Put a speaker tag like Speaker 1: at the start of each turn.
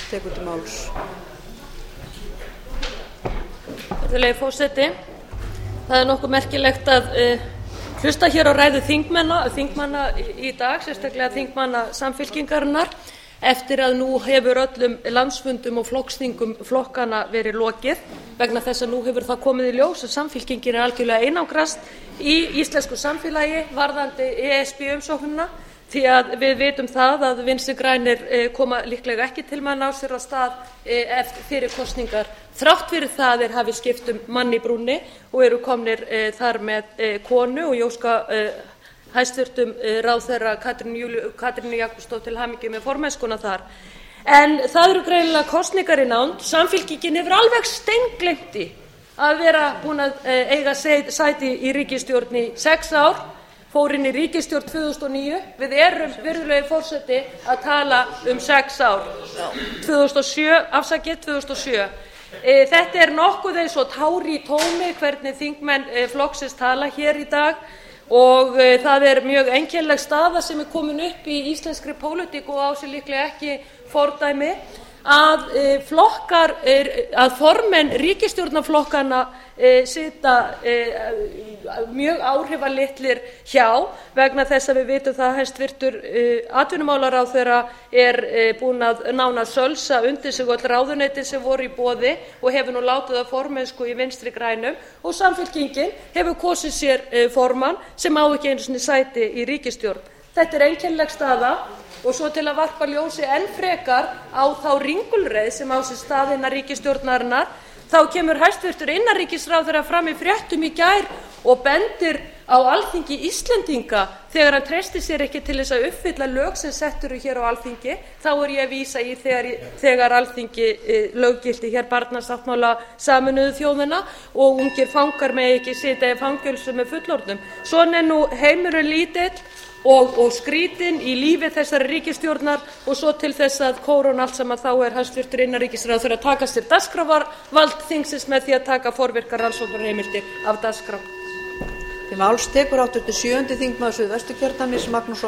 Speaker 1: tekur til máls.
Speaker 2: Virðulegi forseti, það nokkuð merkilegt að hlusta hér á ræðu þingmanna í dag, sérstaklega þingmanna Samfylkingarinnar, eftir að nú hefur öllum landsfundum og flokksþingum flokkanna verið lokið, vegna þess að nú hefur það komið í ljós að Samfylkingin algjörlega einangrast í íslensku samfélagi varðandi ESB-umsóknina, því að við vitum það að Vinstri grænir koma líklega ekki til með að ná sér á stað fyrir kosningar, þrátt fyrir það að þeir hafi skipt mann í brúnni og eru komnir þar með konu, og ég óska hæstvirtum ráðherra Katrínu Jakobsdóttur til hamingju með formennskuna þar. En það eru greinilega kosningar í nánd. Samfylkingin hefur alveg steingleymt því að vera búin að eiga sæti í ríkisstjórn í 6 ár, fór inn í ríkisstjórn 2009. Við erum, virðulegi forseti, að tala 6 ár. 2007. Þetta nokkuð eins og tár í tómi hvernig þingmenn flokksins tala hér í dag, og það mjög einkennileg staða sem komin upp í íslenskri pólitík og á sér líklega ekki fordæmi, að formenn ríkisstjórnarflokkanna sitja mjög áhrifalitlir hjá, vegna þess að við vitum það að hæstvirtur atvinnumálaráðherra búinn að nánast sölsa undir sig öll ráðuneyti sem voru í boði og hefur nú látið af formennsku í Vinstri grænum, og Samfylkingin hefur kosið sér formann sem á ekki einu sinni sæti í ríkisstjórn. Þetta einkennileg staða. Og svo til að varpa ljósi enn frekar á þá ringulreið sem á sér stað innan ríkisstjórnarinnar, þá kemur hæstvirtur innanríkisráðherra fram í fréttum í gær og bendir á Alþingi Íslendinga þegar hann treystir sér ekki til þess að uppfylla lög sem sett eru hér á Alþingi. Þá ég að vísa í þegar Alþingi löggilti hér barnasáttmála Sameinuðu þjóðanna og ungir fangar mega ekki sitja í fangelsi með fullorðnum. Svona nú heimurinn lítill og skrýtinn í lífi þessari ríkisstjórnar, og svo til þess að kóróna allt saman þá hæstvirtur innanríkisráðherra að taka sér dagskrárvald þingsins með því að taka forvirkar rannsóknarheimildir af dagskrá.
Speaker 1: Til máls tekur 87. þingmaður Suðvesturkjördæmis Magnús